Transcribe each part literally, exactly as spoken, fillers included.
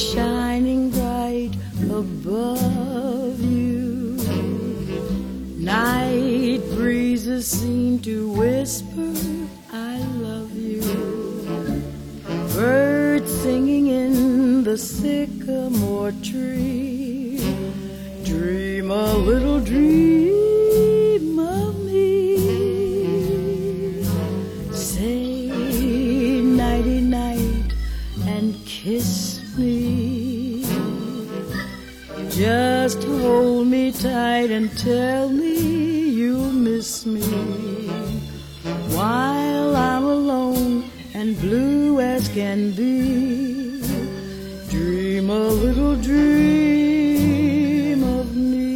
shining bright above you. Night breezes seem to whisper, I love you. Birds singing in the sycamore tree. Dream a little dream of me. Say nighty-night and kiss me. Just hold me tight and tell me you'll miss me. While I'm alone and blue as can be, dream a little dream of me.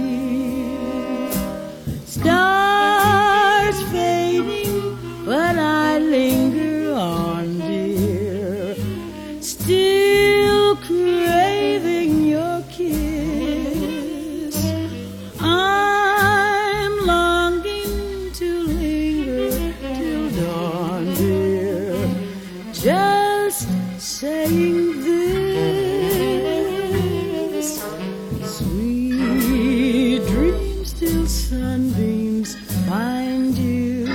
Stars fading, but I linger on, dear, still craving your kiss. I'm longing to linger till dawn, dear, just saying this. Sweet dreams till sunbeams find you.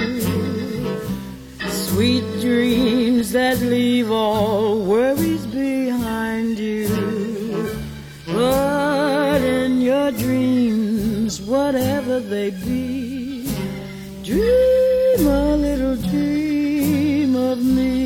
Sweet dreams that leave all worries behind you. But in your dreams, whatever they be, dream a little dream of me.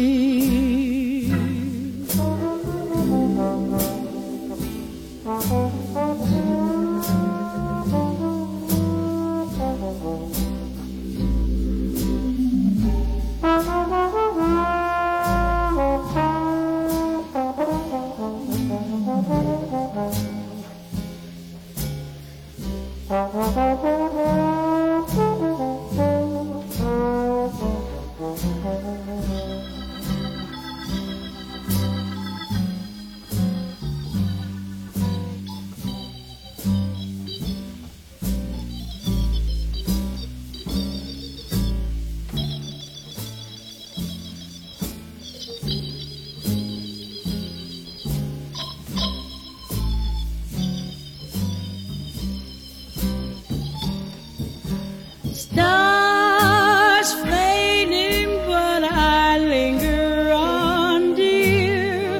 Stars fading, but I linger on, dear,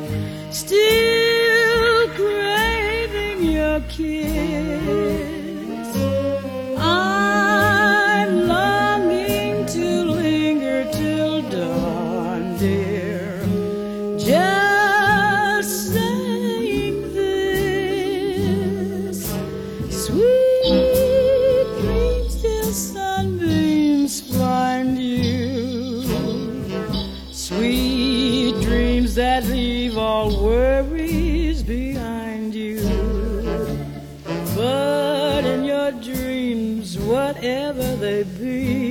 still craving your kiss. I'm longing to linger till dawn, dear, just saying this. Sweet dreams till sunbeams find you. Sweet dreams that leave all worries behind you. But in your dreams, whatever they be,